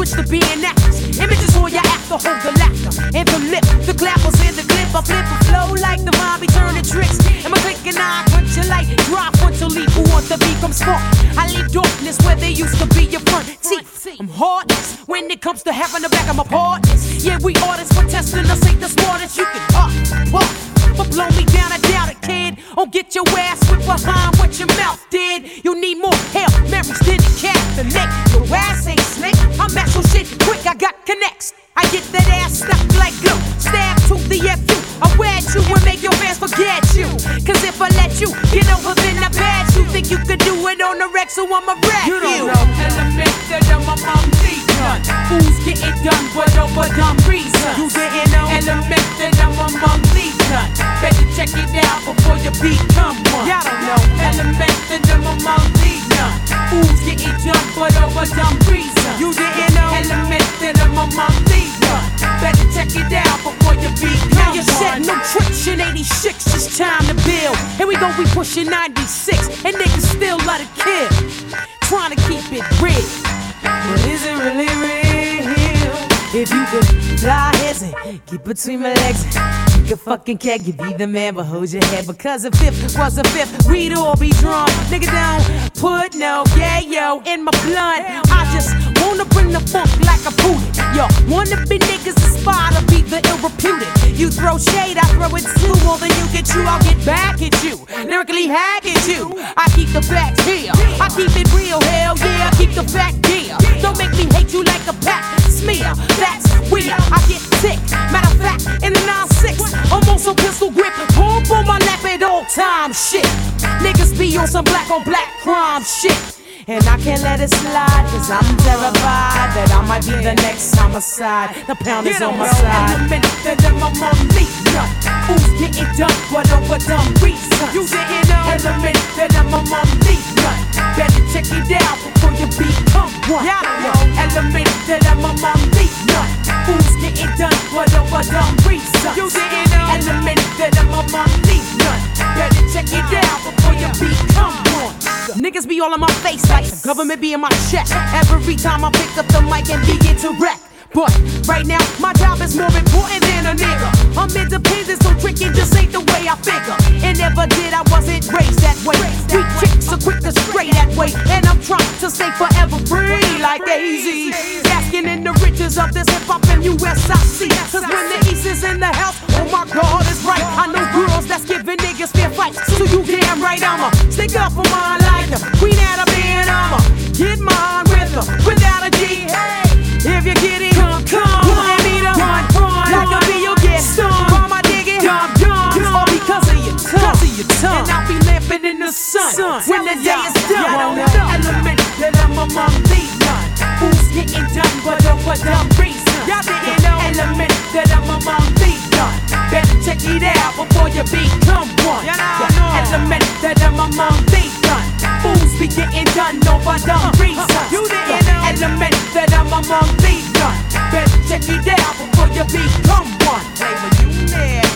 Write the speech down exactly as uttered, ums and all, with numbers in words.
switch to being actors. Images on your act to hold the laughter and the lip, the clappers in the clip. I flip a flow like the mommy turning tricks. Am I thinking I put you like drop until leave who want to become smart? I leave darkness where they used to be your front teeth. I'm heartless when it comes to having the back of my partners. Yeah, we artists for testing us ain't the smartest. You can up, walk, but blow me down, I doubt it, kid. Or get your ass whipped behind what your mouth did. You need more help, memories than the cat, the neck. Your ass ain't slick, I'm at some shit quick, I got connects. I get that ass stuck like glue, stab to the F U. I wed you and make your fans forget you. Cause if I let you get over, then I pass you. Think you could do it on the wreck, so I'ma wreck you. You don't know element that I'm a mom need done. Who's getting done, but over dumb reasons. You didn't know element that I'm a mom need done. Better check it out before you become one. Y'all don't know element that I'm a mom need done. Who's getting done, but over dumb reasons. You didn't know element that I'm a mom need done. Better check it out before you become now you're setting no tricks in eighty-six, it's time to build. Here we go, we pushing ninety-six, and niggas still let it kill. Trying to keep it real, but is it really real? If you could fly his and get between my legs, you could fucking keg, you be the man, but hold your head. Because if fifth was a fifth, we'd all be drawn. Nigga down, put no yayo in my blood. I just wanna bring the funk like a booty. Yo, wanna be niggas aspire to be the ill-reputed. You throw shade, I throw it too. More than you get you, I'll get back at you. Lyrically hack at you. I keep the facts here, I keep it real, hell yeah, I keep the fact here. Don't make me hate you like a pack smear. That's weird, I get sick. Matter of fact, in the nine six, almost a pistol grip. Pump on my lap at all times, shit. Niggas be on some black on black crime shit. And I can't let it slide, cause I'm terrified that I might be the next homicide. The pound is on my side. Element that I'm a mom need done. Who's getting done, but over dumb reasons. You didn't know element that I'm a mom need done. Better check it out before you become one. Yo, element that I'm a mom need done. Who's getting done, but over dumb reasons. You didn't know element that I'm a mom need done. Better check it out before you become one. Niggas be all in my face like the government be in my chest. Every time I pick up the mic and begin to rap. But right now, my job is more important than a nigga. I'm independent, so tricking just ain't the way I figure. And never did, I wasn't raised that way. Weak chicks are quick to stray that way. And I'm trying to stay forever free like A Z. Basking in the riches of this hip-hop and U S I C. Cause when the East is in the house, oh my God, it's right. I know girls that's giving niggas fair fights. So you damn right, I'ma stick up for mine like a queen out of being, I'ma get mine with her without a G. Hey, if you get it, come, come, want me to run, run, like a bee, you'll get stung. While my digging, dumb, dumb, all because of your tongue, because of your tongue. And I'll be lamping in the sun, sun. When the day is done. Element that I'm a mom need done. Who's getting done, but over dumb reasons. Y'all didn't know element that I'm a mom need done. Better check it out before you become one. Element that I'm a mom need done. Fools be getting done over dumb reasons. You didn't know element that I'm a mom need done. Better check it out before you become one. Play with you, yeah.